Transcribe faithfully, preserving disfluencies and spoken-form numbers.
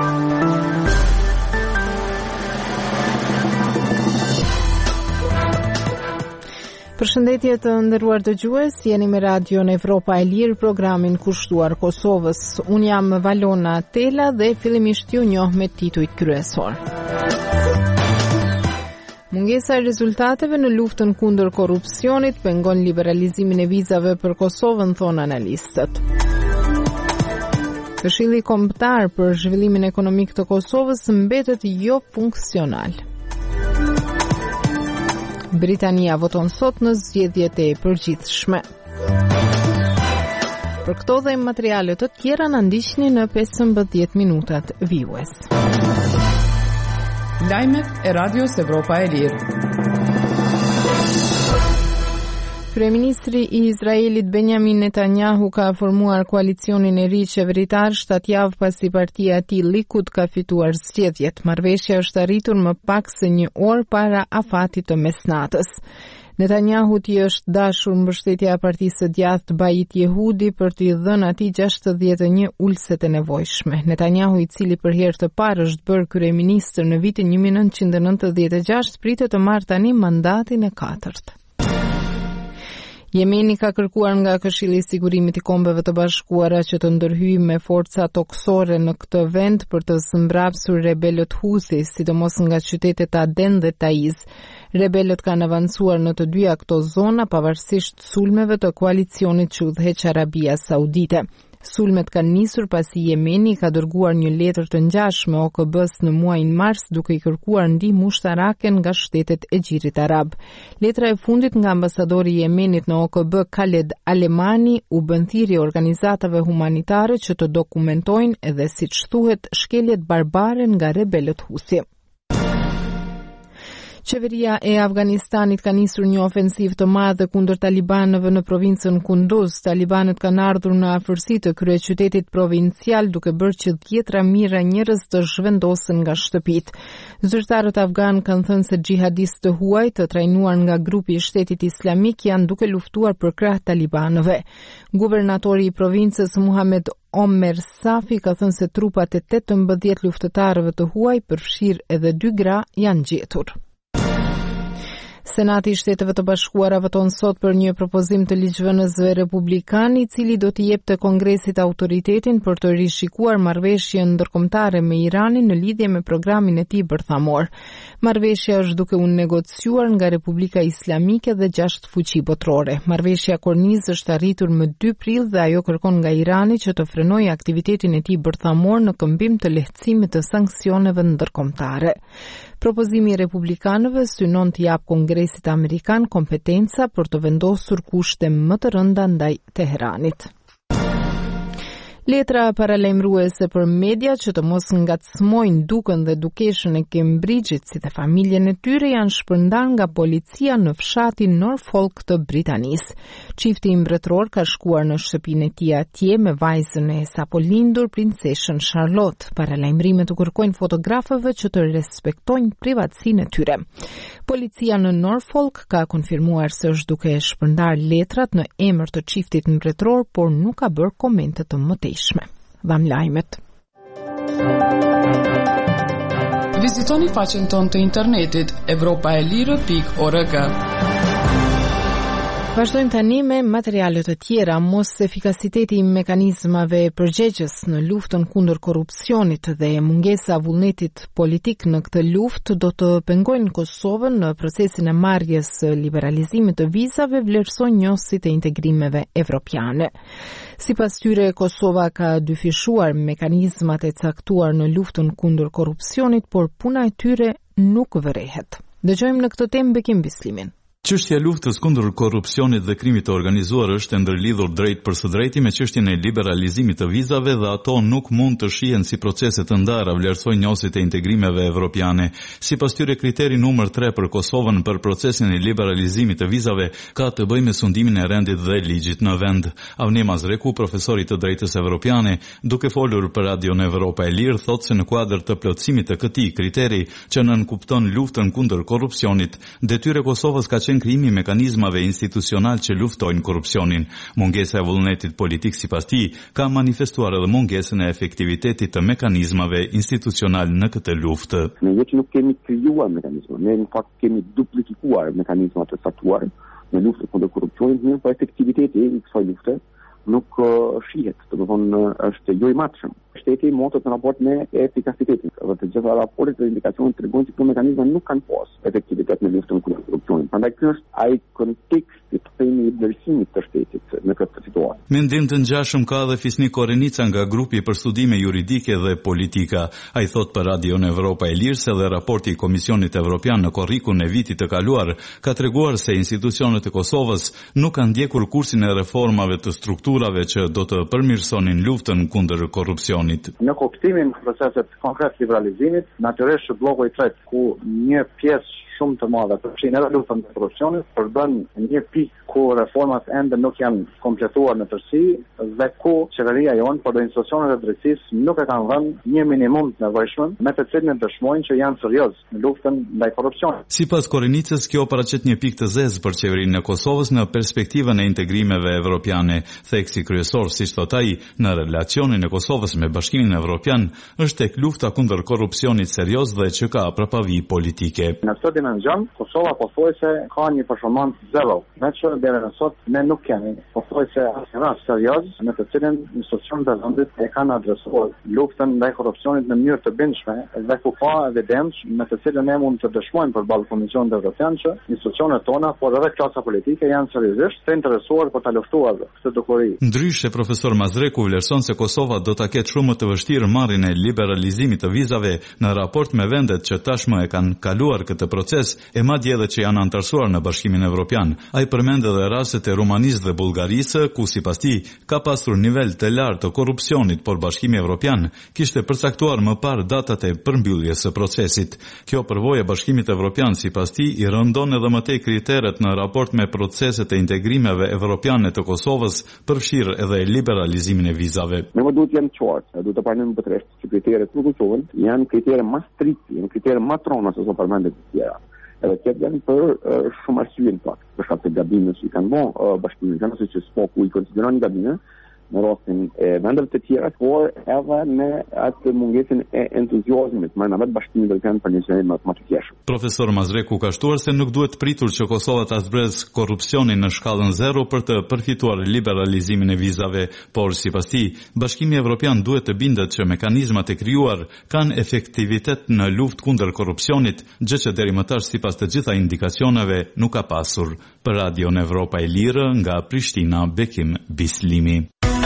Përshëndetje të nderuar dëgjues, jeni me Radion Evropa e Lirë, programin kushtuar Kosovës. Unë jam Valona Tela dhe fillimisht ju njoh me titujt kryesor. Mungesa e rezultateve në luftën kundër korrupsionit pengon liberalizimin e vizave për Kosovën, thonë analistët. Këshilli Kombëtar për zhvillimin ekonomik të Kosovës mbetet jo funksional. Britania voton sot në zgjedhjet e përgjithshme. Për këto dhe materiale të tjera na ndiqni në pesëmbëdhjetë minutat vijues. Lajmet e Radios Evropa e Lirë. Kryeministri i Izraelit Benjamin Netanyahu ka formuar koalicionin e ri qeveritar shtatë javë pasi partia e tij Likud ka fituar zgjedhjet. Marrëveshja është arritur më pak se një orë para afatit të mesnatës. Netanyahu t'i është dashur mbështetja e partisë së djathtë Bait Yehudi për t'i dhënë atij gjashtëdhjetë e një ulset e nevojshme. Netanyahu, i cili për herë të parë është bërë kryeminist në vitin një mijë e nëntëqind e nëntëdhjetë e gjashtë, pritet të marrë tani mandatin e katërt. Jemeni ka kërkuar nga Këshilli i Sigurimit i Kombeve të Bashkuara që të ndërhyjë me forca toksore në këtë vend për të zmbrapsur rebelët Houthi, sidomos nga qytetet Aden dhe Taiz. Rebelët kanë avancuar në të dyja këto zona pavarësisht sulmeve të koalicionit që udhëheq Arabia Saudite. Sulmet kanë nisur pasi Jemeni ka dërguar një letër të ngjashme O K B-s në muajin mars duke i kërkuar ndihmë ushtarake nga shtetet e Gjirit Arab. Letra e fundit nga ambasadori i Jemenit në O K B Khaled Alemani u bën thirrje organizatave humanitare që të dokumentojnë edhe, siç thuhet, shkeljet barbare nga rebelët Houthi. Qeveria e Afganistanit ka nisur një ofensiv të madhe kundër talibanëve në provincën Kunduz. Talibanët kanë ardhur në afërsi të kryeqytetit provincial duke bërë që dhjetra mijëra njerëz të zhvendosen nga shtëpitë. Zyrtarët afgan kanë thënë se xhihadistë të huaj të trajnuar nga grupi i Shtetit Islamik janë duke luftuar për krah talibanëve. Guvernatori i provincës Muhammad Omer Safi ka thënë se trupat e tetëmbëdhjetë luftëtarëve të huaj, përfshirë edhe dy gra, janë gjetur. Senati i Shteteve të Bashkuara voton sot për një propozim të ligjvënësve republikan i cili do t'i jepte Kongresit autoritetin për të rishikuar marrëveshjen ndërkombëtare me Iranin në lidhje me programin e tij bërthamor. Marrëveshja është duke u negociuar nga Republika Islamike dhe gjashtë fuqi botërore. Marrëveshja kornizë është arritur më dy prill dhe ajo kërkon nga Irani që të frenojë aktivitetin e tij bërthamor në këmbim të lehtësimit të sanksioneve ndërkombëtare. Propozimi i republikanëve synon të jap Kongresit Amerikan kompetenca për të vendosur kushte më të rënda ndaj Teheranit. Letra paralajmëruese për media që të mos ngacmojnë dukën dhe dukeshën e Cambridge-it si dhe familjen e tyre janë shpërndar nga policia në fshatin Norfolk të Britanisë. Çifti mbretëror ka shkuar në shtëpinë e tij atje me vajzën e sapo lindur, princeshën Charlotte. Paralajmërimet u kërkojnë fotografëve që të respektojnë privatësinë e tyre. Policia në Norfolk ka konfirmuar se është duke shpërndar letrat në emër të çiftit mbretëror, por nuk ka bërë komente të mëtejshme. Dham lajmet. Vizitoni faqen tonë të internetit evropa e lirë pikë org. Vazhdojmë tani me materialet të tjera. Mos efikasiteti i mekanizmave përgjegjës në luftën kundër korrupsionit dhe mungesa vullnetit politik në këtë luftë do të pengojnë Kosovën në procesin e marrjes së liberalizimit të vizave, vlerësojnë njësit e integrimeve evropiane. Sipas tyre, Kosova ka dyfishuar mekanizmat e caktuar në luftën kundër korrupsionit, por puna e tyre nuk vërehet. Dëgjojmë në këtë temë Bekim Bislimin. Çështja e luftës kundër korrupsionit dhe krimit të organizuar është e ndërlidhur drejt për së drejti me çështjen e liberalizimit të vizave dhe ato nuk mund të shihen si procese të ndara, vlerësojnë njësit e integrimeve evropiane. Sipas tyre, kriteri numër tre për Kosovën për procesin e liberalizimit të vizave ka të bëjë me sundimin e rendit dhe ligjit në vend. Avni Mazreku, profesori të drejtës evropiane, duke folur për Radion Evropa e Lirë, thotë se në kuadër të plotësimit të këtij kriteri që nënkupton luftën kundër korrupsionit, detyra e Kosovës ka qenë përqen krijimi i mekanizmave institucional që luftojnë korrupsionin. Mungesa e vullnetit politik sipas tij ka manifestuar edhe mungesën e efektivitetit të mekanizmave institucional në këtë luftë. Ne jo që nuk kemi krijuar mekanizma, ne në fakt kemi duplifikuar mekanizmat e caktuar në luftën kundër korrupsionit, mirë po efektiviteti i kësaj lufte nuk uh, shihet, do të thonë është jo i matshëm. Shteti motot në raport me efikasitetin. Dhe të gjitha raportet dhe indikacionet tregojnë se këto mekanizma nuk kanë pas efektivitet në luftën kundër korrupsionit. Prandaj ky është ai konteksti të themi i vlerësimit të shtetit në këtë situatë. Mendim të ngjashëm ka edhe Fisnik Korenica nga grupi për studime juridike dhe politika. Ai thot për Radion Evropa e Lirë se edhe raporti i Komisionit Evropian në korrikun e vitit të kaluar ka treguar se institucionet e Kosovës nuk kanë ndjekur kursin e reformave të strukturave që do të përmirësonin luftën kundër korrupsionit. Në kuptimin e procesit konkret liberalizimit, natyrisht që bloku i tretë, ku një pjesë shumë të madhe përfshin edhe luftën kundër korrupsionit, përbën një pikë ku reformat ende nuk janë kompletuar në tërësi dhe ku qeveria jonë, por dhe institucionet e drejtësisë nuk e kanë dhënë një minimum të nevojshëm me të cilin e dëshmojnë që janë serioz në luftën ndaj korrupsionit. Sipas Korenicës, kjo paraqet një pikë të zezë për qeverinë e Kosovës në perspektivën e integrimeve evropiane. Theksi kryesor, siç thot ai, në relacionin e Kosovës me Bashkimin Evropian është tek lufta kundër korrupsionit serioz dhe që ka prapavi politike. Në këtë dimension, Kosova pothuajse ka një performancë zero, me që deri në sot ne nuk kemi pothuajse asnjë rast serioz në të cilin institucionet e vendit e kanë adresuar luftën ndaj korrupsionit në mënyrë të bindshme dhe ku ka evidencë me të cilën ne mund të dëshmojmë përballë Komisionit Evropian që institucionet tona, por edhe klasa politike janë seriozisht të interesuar për ta luftuar këtë dukuri. Ndryshe, profesor Mazreku vlerëson se Kosova do ta ketë shumë të vështirë marrjen e liberalizimit të vizave në raport me vendet që tashmë e kanë kaluar këtë proces e madje edhe që janë antarësuar në Bashkimin Evropian. Ai përmend edhe rastet e Rumanisë dhe Bullgarisë, ku sipas tij ka pasur nivel të lartë të korrupsionit, por Bashkimi Evropian kishte përcaktuar më parë datat e përmbylljes së procesit. Kjo përvojë e Bashkimit Evropian sipas tij i rëndon edhe më tej kriteret në raport me proceset e integrimeve evropiane të Kosovës, përfshirë edhe liberalizimin e vizave. Ne më duhet jam qartë, duhet të parlim për rresht që kriteret në Kosovën janë kritere më strikte, janë kritere më trona se sa përmendet të tjera. Edhe këtë janë për uh, shumë arsye në fakt, për shkak të gabimeve që kanë bërë uh, Bashkimi Evropian, ose që s'po ku i konsideron gabime në rastin e vendeve të tjera, por edhe në atë mungesën e entuziazmit më në vetë Bashkimin Evropian për një qeverim më të thjeshtë. Profesor Mazreku ka shtuar se nuk duhet pritur që Kosova ta zbresë korrupsionin në shkallën zero për të përfituar liberalizimin e vizave, por sipas tij, Bashkimi Evropian duhet të bindet që mekanizmat e krijuar kanë efektivitet në luftë kundër korrupsionit, gjë që deri më tash sipas të gjitha indikacioneve nuk ka pasur. Për Radion Evropa e Lirë nga Prishtina, Bekim Bislimi.